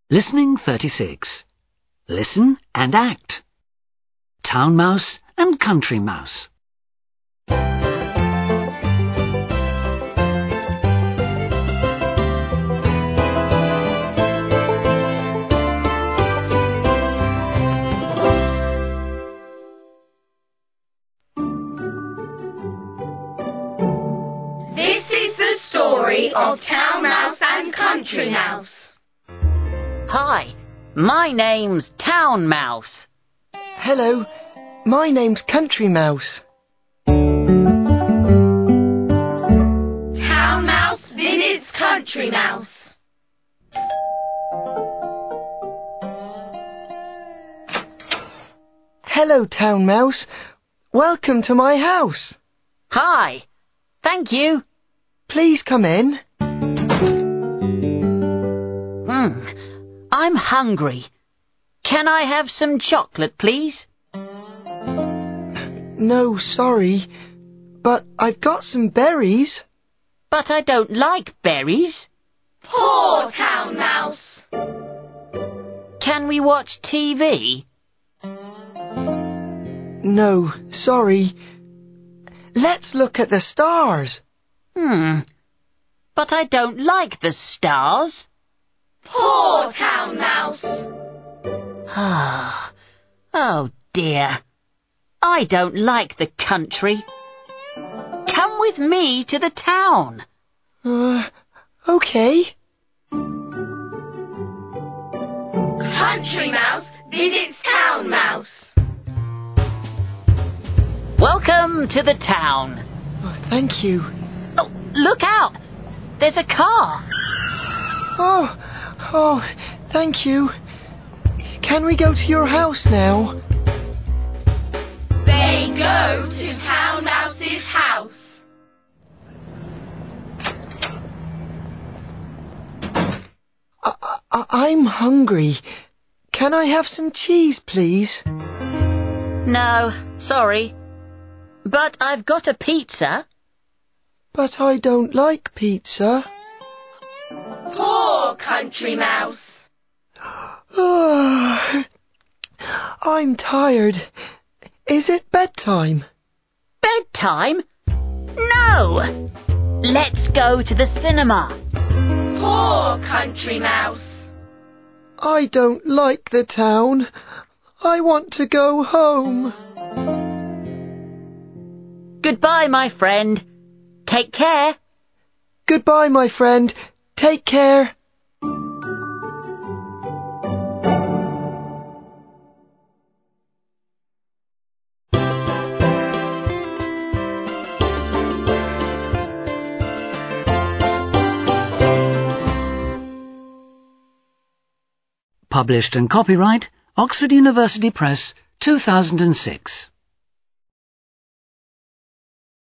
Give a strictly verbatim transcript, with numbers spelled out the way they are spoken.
Listening thirty-six. Listen and act. Town mouse and country mouse. This is the story of Town Mouse and Country Mouse. Hi, my name's Town Mouse. Hello, my name's Country Mouse. Town Mouse visits Country Mouse. Hello, Town Mouse. Welcome to my house. Hi, thank you. Please come in. Hmm, I'm hungry. Can I have some chocolate, please? No, sorry, but I've got some berries. But I don't like berries. Poor Town Mouse. Can we watch T V? No, sorry. Let's look at the stars. Hmm, but I don't like the stars. Poor Town Mouse. Ah, oh dear. I don't like the country. Come with me to the town. Uh, okay. Country Mouse visits Town Mouse. Welcome to the town. Oh, thank you. Oh, look out! There's a car. Oh, oh, thank you. Can we go to your house now? They go to Town Mouse's house. I, I, I'm hungry. Can I have some cheese, please? No, sorry. But I've got a pizza. But I don't like pizza. Poor Country Mouse. Oh, I'm tired. Is it bedtime? Bedtime? No! Let's go to the cinema. Poor Country Mouse. I don't like the town. I want to go home. Goodbye, my friend. Take care. Goodbye, my friend. Take care. Published and copyright Oxford University Press, two thousand six.